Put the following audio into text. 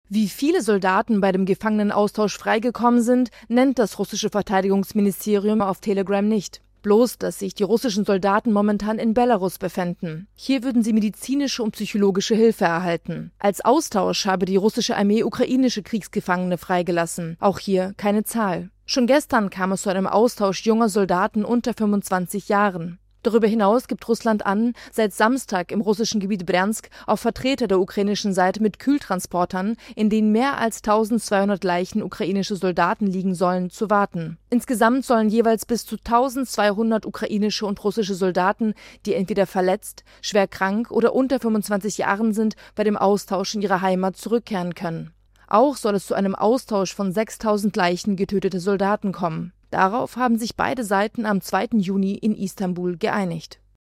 Wie viele Soldaten bei dem Gefangenenaustausch freigekommen sind, nennt das russische Verteidigungsministerium auf Telegram nicht. Bloß, dass sich die russischen Soldaten momentan in Belarus befänden. Hier würden sie medizinische und psychologische Hilfe erhalten. Als Austausch habe die russische Armee ukrainische Kriegsgefangene freigelassen. Auch hier keine Zahl. Schon gestern kam es zu einem Austausch junger Soldaten unter 25 Jahren. Darüber hinaus gibt Russland an, seit Samstag im russischen Gebiet Bryansk auf Vertreter der ukrainischen Seite mit Kühltransportern, in denen mehr als 1200 Leichen ukrainischer Soldaten liegen sollen, zu warten. Insgesamt sollen jeweils bis zu 1200 ukrainische und russische Soldaten, die entweder verletzt, schwer krank oder unter 25 Jahren sind, bei dem Austausch in ihre Heimat zurückkehren können. Auch soll es zu einem Austausch von 6000 Leichen getöteter Soldaten kommen. Darauf haben sich beide Seiten am 2. Juni in Istanbul geeinigt.